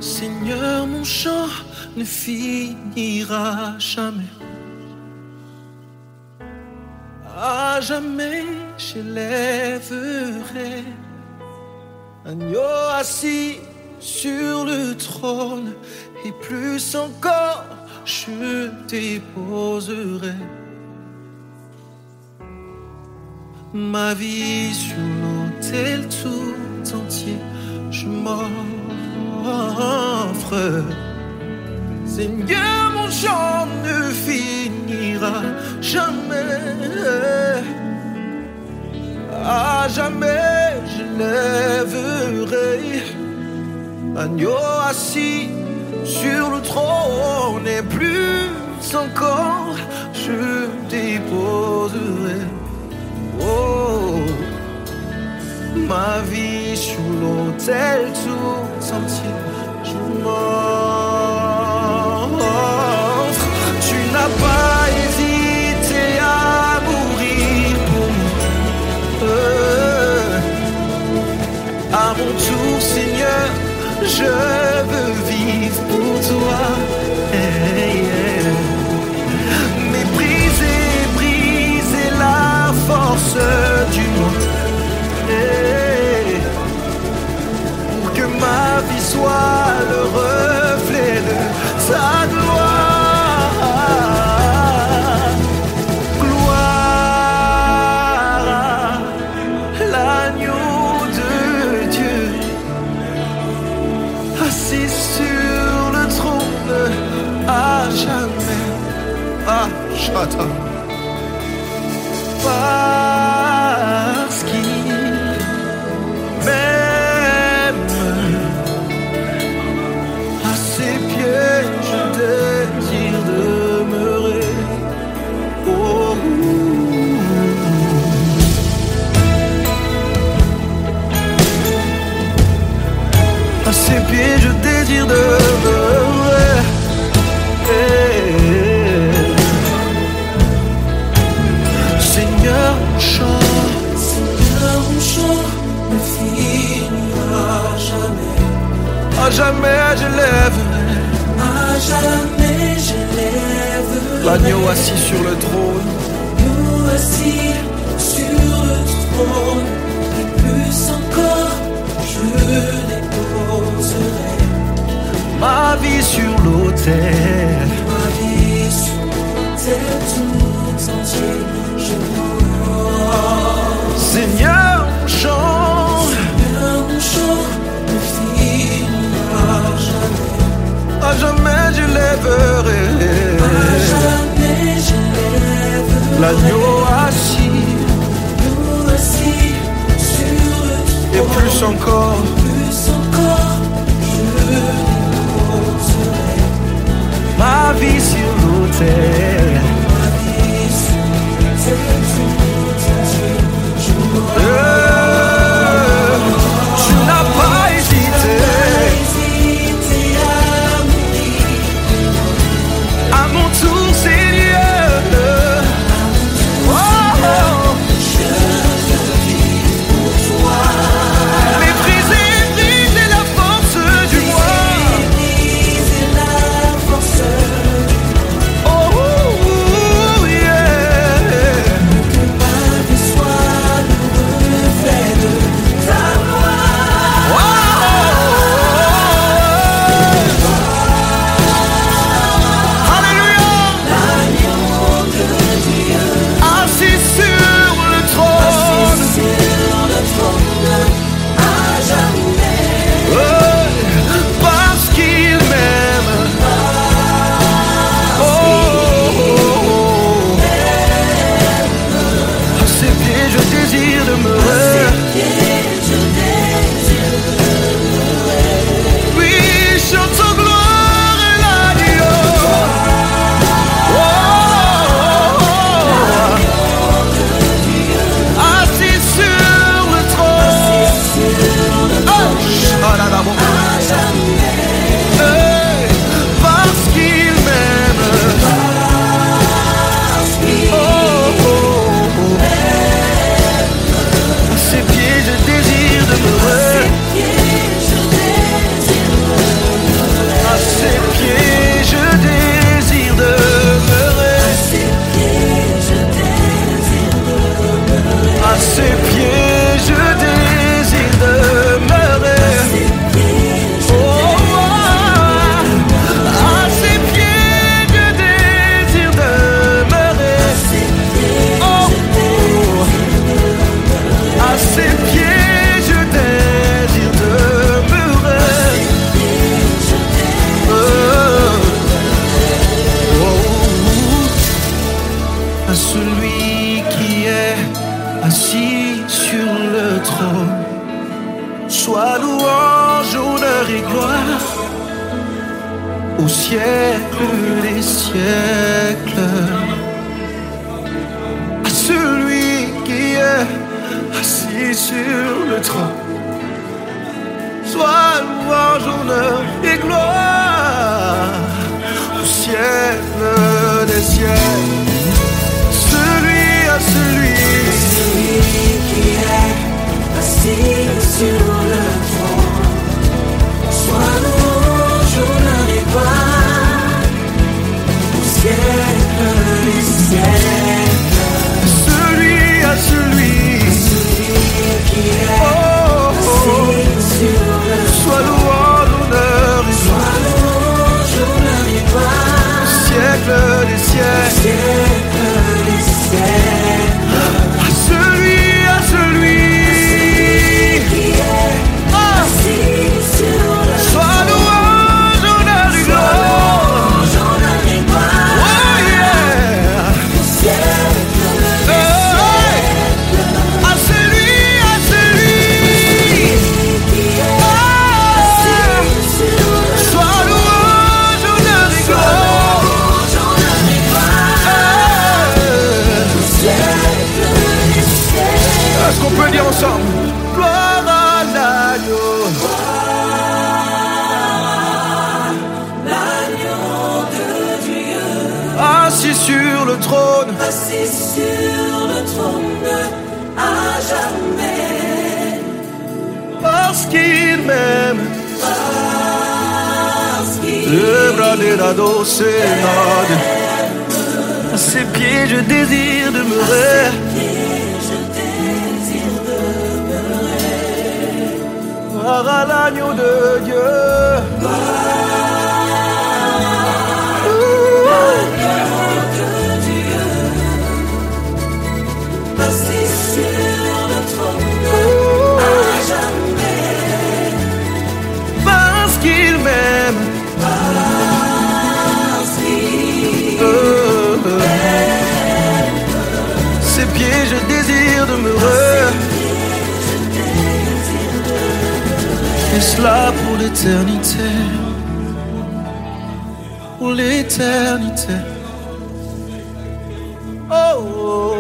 Seigneur, mon chant ne finira jamais. À jamais j'élèverai agneau assis sur le trône, et plus encore je déposerai ma vie sur l'autel tout entier. Je m'offre, Seigneur, mon chant ne finira jamais. À jamais je lèverai agneau assis sur le trône, et plus encore je déposerai ma vie sur l'autel tout entier. Je m'offre. Tu n'as pas hésité à mourir pour moi. À mon tour, Seigneur, je veux vivre pour toi. Briser la force du monde, pour que ma vie soit le reflet de ta gloire. Gloire à l'agneau de Dieu, assis sur le trône à jamais. Ah, chata. Parce qu'il m'aime, à ses pieds je désire demeurer. Oh. À ses pieds je désire demeurer. Seigneur, mon chant ne finira jamais. À jamais je lèverai. À jamais je lèverai l'agneau assis sur le trône. L'agneau assis sur le trône, et plus encore je déposerai ma vie sur l'autel. Ma vie sur l'autel tout entier. Je Seigneur, mon chant ne finira jamais. À jamais je lèverai. À jamais je lèverai l'agneau assis sur le trône. Et plus encore je déposerai ma vie sur l'autel. Ma vie sur l'autel tout entier. Tu n'as pas hésité à mourir. À mon tour, Seigneur, je veux vivre pour toi. Méprisé, gloire au siècle des siècles. À celui qui est assis sur le trône, soit louange, honneur et gloire au siècle des siècles. Celui qui est assis sur le trône, soit louange, honneur et gloire au siècle des siècles. Celui qui est assis sur le trône, soit louange, honneur et gloire, siècle des siècles. À celui qui est assis sur le soit louange, honneur et gloire. Oh yeah. À celui soit louange, honneur et gloire. Est-ce qu'on peut dire ensemble? Gloire à l'agneau. L'agneau de Dieu, Assis sur le trône, assis sur le trône à jamais, parce qu'il m'aime. parce qu'il À ses pieds je désire demeurer. Gloire à l'agneau de Dieu. assis sur le trône à jamais, Parce qu'il m'aime. parce qu'il Ses pieds je désire demeurer. Et cela pour l'éternité. Pour l'éternité. Oh, oh, oh.